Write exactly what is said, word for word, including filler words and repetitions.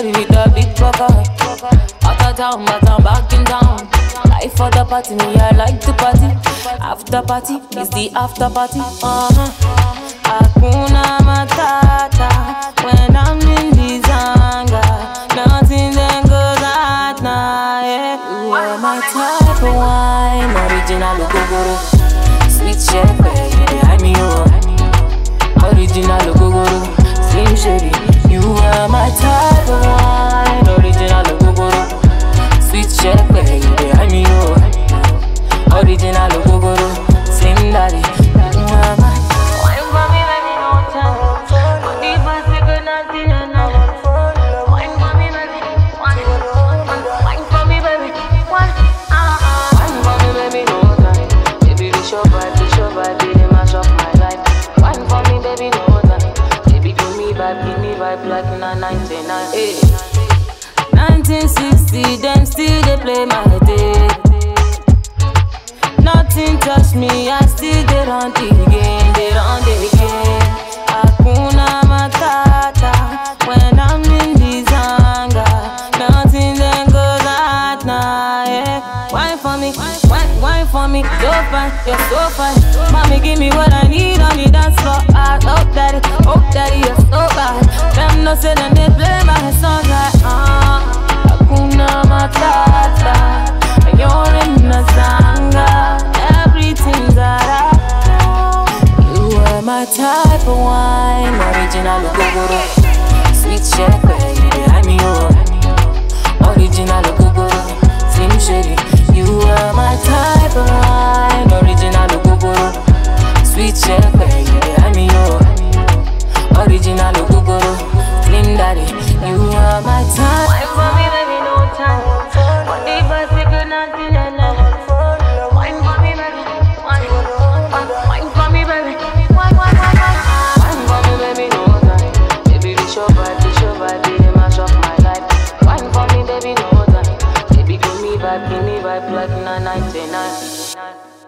shorty with a big fucker. Out of town, but I'm back in town. Life for the party, me I like to party. After party is the after party. Uh-huh. Hakuna Matata when I'm in the zanga. Nothing then goes at night. Yeah. You are my type of wine, original Gogoro. Sweet shepherd, you behind me, oh. Original Gogoro, Slim Shady. You are my type of wine, original Gogoro. Sweet shepherd, you behind me, oh. Original Gogoro, Slim Daddy. You are my wine for me, baby, no time. But if I say good nothing, you know. Wine for me, baby, wine. Wine for me, baby, wine. Uh-uh. Wine for me, baby, no time. Baby, this your vibe, this your vibe, baby, mash up my life. Wine for me, baby, no time. Baby, give me vibe, give me vibe like na ninety-nine. Hey. nineteen sixty, them still they play my tape. Nothing touch me, I still they run the game, they run the game. Hakuna Matata when I'm in the zanga. Nothing then goes at night. Yeah. Wine for me, wine, wine for me, so fine, you're so fine. Mommy, give me what I need on the dance floor. I hope daddy, hope daddy, you're so bad. Them no say them they play my song like ah. Hakuna Matata, you're in the zanga. Everything's alright. You are my type of wine, original Gogoro. Sweet shepherd, you behind me, oh. Original Gogoro, Slim Shady. You are my type of wine, original Gogoro. Sweet shepherd, you behind me, oh. Original Gogoro, Slim Daddy. You are my type. Wine for me, baby, no time. But if I say good nothing, then wine for me, baby, wine. Wine for me, baby, wine, wine, wine, wine. Wine for me, baby, no time. Baby, this your vibe, this your vibe, baby, mash up my life. Wine for me, baby, no time. Baby, give me vibe, give me vibe like na ninety-nine.